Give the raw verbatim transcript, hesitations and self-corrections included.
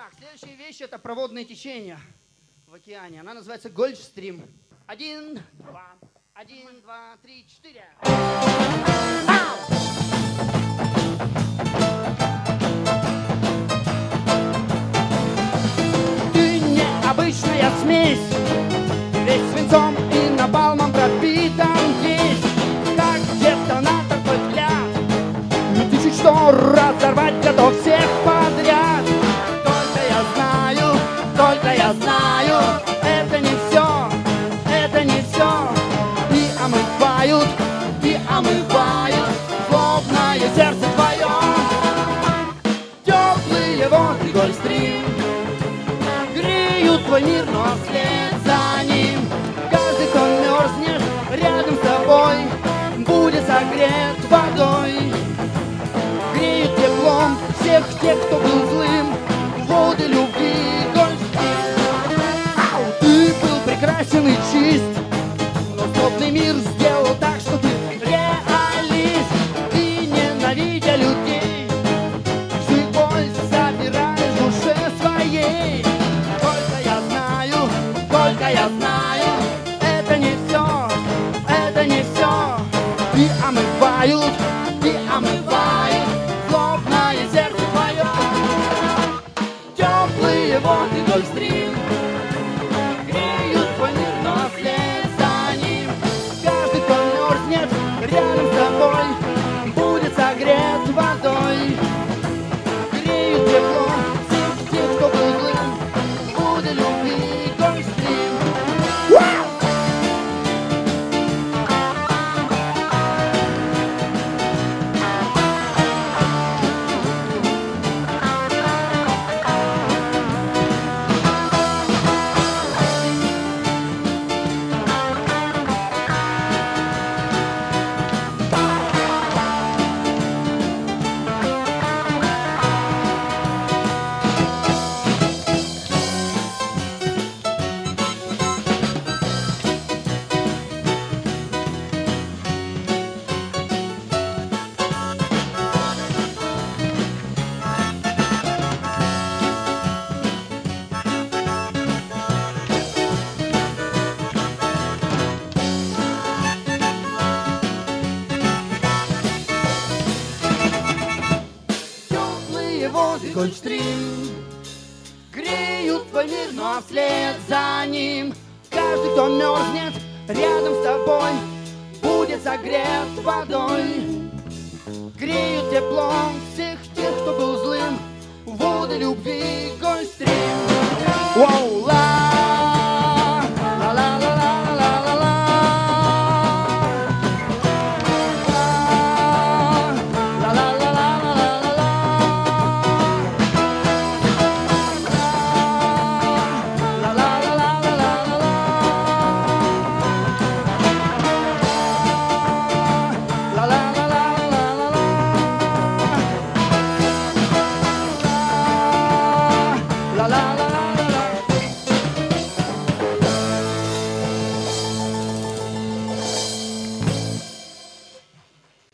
Так, следующая вещь — это проводное течение в океане. Она называется Гольфстрим. Один, два, один, два, три, четыре. Ау! Ты необычная смесь, весь свинцом и напалмом пропитан весь, как детонатор твой взгляд. И ты чуть что разорвать готов всех подряд. Только я знаю, только я знаю, это не все, это не все. И омывают, и омывают злобное сердце твое. Теплые воды Гольфстрим греют твой мир, но вслед за ним каждый, кто мерзнет рядом с тобой, будет согрет водой. Греют теплом всех тех, кто был злым, воды любви Гольфстрим. Ау! Ты был прекрасен и чист, но злобный мир сделал так, что ты реалист. И ненавидя людей, всю боль забираешь в душе своей. Только я знаю, только я знаю, это не все, это не все. И омывают, и омывают злобное сердце твое. Теплые воды Гольфстрим греют твой мир, но вслед за ним каждый, кто мерзнет рядом с тобой, будет согрет водой. Греют теплом всех тех, кто был злым, воды любви Гольфстрим. Вау! Теплые воды Гольфстрим греют твой мир, но вслед за ним каждый, кто мерзнет рядом с тобой, будет согрет водой. Греют теплом всех тех, кто был злым, воды любви